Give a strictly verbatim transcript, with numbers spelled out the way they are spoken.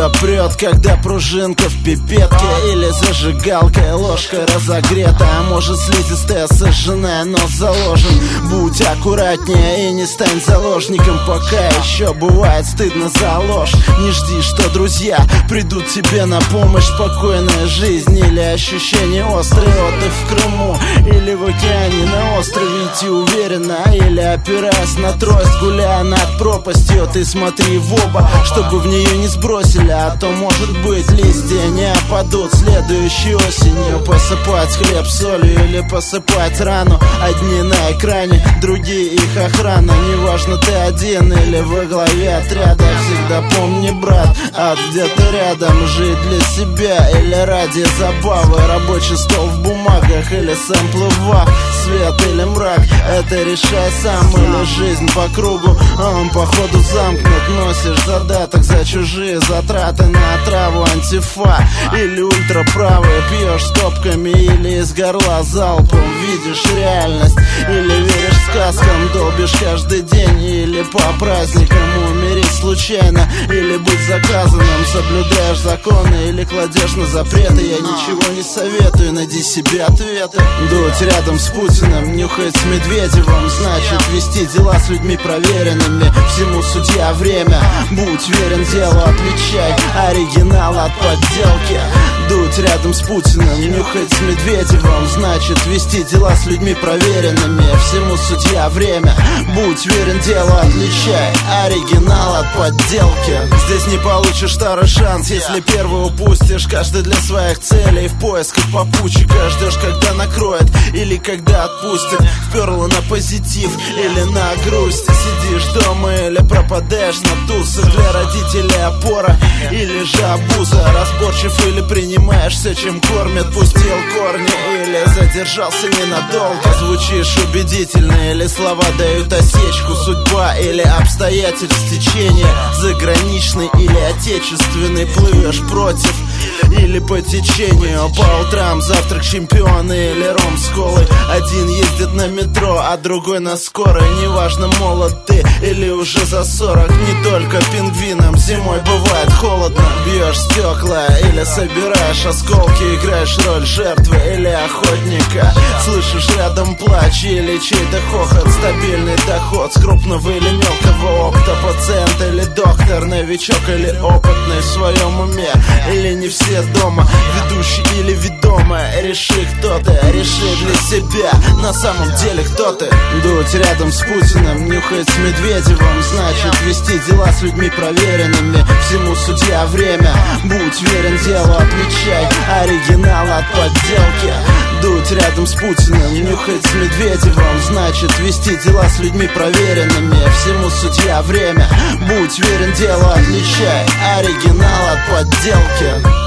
Тебя прет, когда пружинка в пипетке, или зажигалкой ложка разогрета. А может слизистая сожженная, но заложен. Будь аккуратнее и не стань заложником, пока еще бывает стыдно за ложь. Не жди, что друзья придут тебе на помощь. Спокойная жизнь или ощущение острый отдых в Крыму, или в океане на острове идти уверенно, или опираясь на трость, гуляя над пропастью. Ты смотри в оба, чтобы в нее не сбросили, а то, может быть, листья не опадут следующей осенью. Посыпать хлеб солью или посыпать рану. Одни на экране, другие их охрана. Неважно, ты один или во главе отряда, всегда помни, брат, ад где-то рядом. Жить для себя или ради забавы, рабочий стол в бумагах или сэмплы в вах. Свет или мрак, это решай сам. Или жизнь по кругу, он походу замкнут. Носишь задаток за чужие затраты на отраву антифа. Или ультраправые, пьешь стопками или из горла залпом. Видишь реальность или веришь сказкам, долбишь каждый день или по праздникам. Умереть случайно или быть заказанным, соблюдаешь законы или кладешь на запреты. Я ничего не советую, найди себе ответы. Дуть рядом с Путиным, нюхать с Медведевым, значит вести дела с людьми проверенными. Всему судья время, будь верен делу, отличай оригинал от подделки. Дуть рядом с Путиным, нюхать с Медведевым, значит вести дела с людьми проверенными. Всему судья время, будь верен делу, отличай оригинал от подделки. Здесь не получишь второй шанс, если первый упустишь. Каждый для своих целей в поисках попутчика. Ждешь, когда накроет или когда отпустит. Вперло на позитив или на грусть. Сидишь дома или пропадаешь на тусах. Для родителей опора или же обуза. Разборчив или принимаешь все, чем кормят. Пустил корни или задержался ненадолго. Звучишь убедительно или слова дают осечку. Судьба или обстоятельств течения, заграничный или отечественный. Плывешь против или по течению. По утрам завтрак чемпиона или ром с колой. Один ездит на метро, а другой на скорой. Неважно, молод ты или уже за сорок. Не только пингвинам зимой бывает холодно. Бьешь стекла или собираешь осколки. Играешь роль жертвы или охотника. Слышишь рядом плач или чей-то хохот. Стабильный доход с крупного или мелкого опыта. Пациент или доктор, новичок или опытный в своем уме. Или не все дома, ведущий или ведомая. Реши, кто ты, реши для себя, на самом деле кто ты. Дуть рядом с Путиным, нюхать с Медведевым, значит вести дела с людьми проверенными. Всему судья время, будь верен делу, отличай оригинал от подделки. Дуть рядом с Путиным, нюхать с Медведевым, значит вести дела с людьми проверенными. Всему судья время, будь верен делу, отличай оригинал от подделки.